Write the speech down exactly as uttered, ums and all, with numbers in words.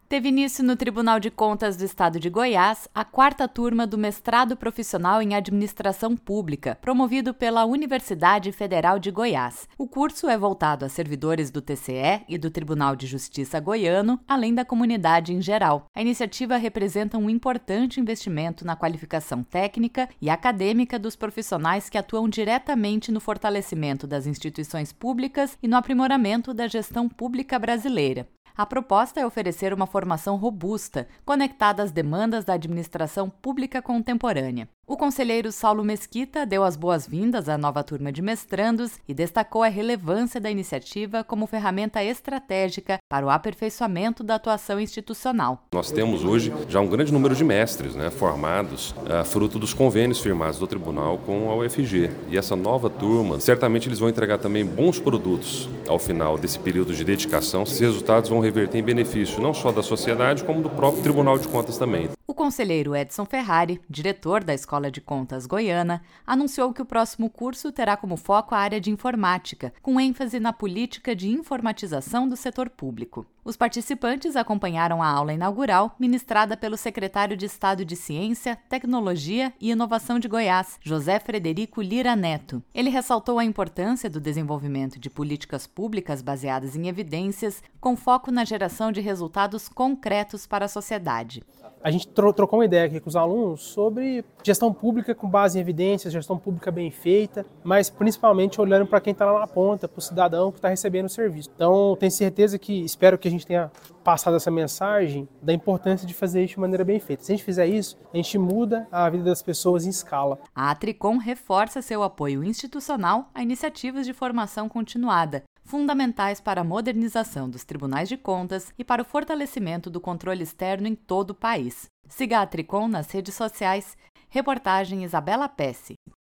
Teve início no Tribunal de Contas do Estado de Goiás a quarta turma do Mestrado Profissional em Administração Pública, promovido pela Universidade Federal de Goiás. O curso é voltado a servidores do T C E e do Tribunal de Justiça goiano, além da comunidade em geral. A iniciativa representa um importante investimento na qualificação técnica e acadêmica dos profissionais que atuam diretamente no fortalecimento das instituições públicas e no aprimoramento da gestão pública brasileira. A proposta é oferecer uma formação robusta, conectada às demandas da administração pública contemporânea. O conselheiro Saulo Mesquita deu as boas-vindas à nova turma de mestrandos e destacou a relevância da iniciativa como ferramenta estratégica para o aperfeiçoamento da atuação institucional. Nós temos hoje já um grande número de mestres, né, formados, uh, fruto dos convênios firmados do Tribunal com a U F G. E essa nova turma, certamente eles vão entregar também bons produtos ao final desse período de dedicação. Esses resultados vão reverter em benefício não só da sociedade, como do próprio Tribunal de Contas também. O conselheiro Edson Ferrari, diretor da Escola de Contas Goiana, anunciou que o próximo curso terá como foco a área de informática, com ênfase na política de informatização do setor público. Os participantes acompanharam a aula inaugural, ministrada pelo secretário de Estado de Ciência, Tecnologia e Inovação de Goiás, José Frederico Lira Neto. Ele ressaltou a importância do desenvolvimento de políticas públicas baseadas em evidências, com foco na geração de resultados concretos para a sociedade. A gente tro- trocou uma ideia aqui com os alunos sobre gestão pública com base em evidências, gestão pública bem feita, mas principalmente olhando para quem está lá na ponta, para o cidadão que está recebendo o serviço. Então, tenho certeza que, espero que a gente tenha passado essa mensagem da importância de fazer isso de maneira bem feita. Se a gente fizer isso, a gente muda a vida das pessoas em escala. A Atricom reforça seu apoio institucional a iniciativas de formação continuada, fundamentais para a modernização dos tribunais de contas e para o fortalecimento do controle externo em todo o país. Siga a Atricom nas redes sociais. Reportagem Isabela Pesce.